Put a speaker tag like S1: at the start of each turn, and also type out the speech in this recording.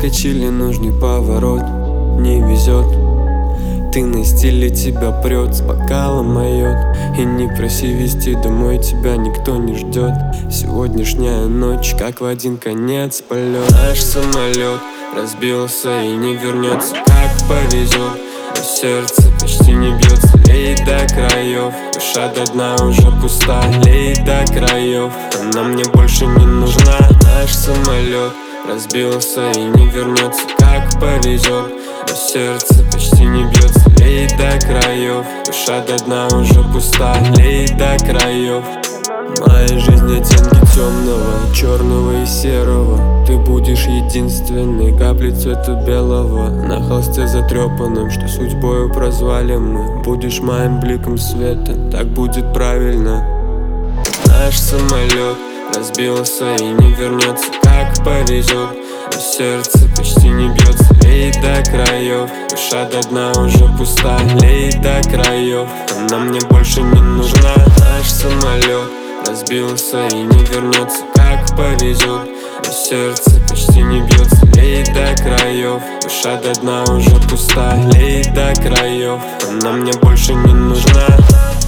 S1: проскочили нужный поворот. Не везет, ты на стиле, тебя прет, с бокалом моет. И не проси везти домой, тебя никто не ждет. Сегодняшняя ночь, как в один конец полет. Наш самолет разбился и не вернется, как повезет. Но сердце почти не бьется, лей до краев. Душа до дна уже пуста, лей до краев. Она мне больше не нужна. Наш самолет разбился и не вернется, как повезет. Но сердце почти не бьется, лей до краев. Душа до дна уже пуста, лей до краев. Моя жизнь оттенки темного, черного и серого. Ты будешь единственной каплей цвета белого на холсте затрепанном, что судьбою прозвали мы. Будешь моим бликом света, так будет правильно. Наш самолет разбился и не вернется, как повезет. Но сердце почти не бьется, лей до краев. Душа до дна уже пуста, лей до краев. Она мне больше не нужна. Наш самолет разбился и не вернется, как повезет. Но сердце почти не бьется, лей до краев. Душа до дна уже пуста, лей до краев. Она мне больше не нужна.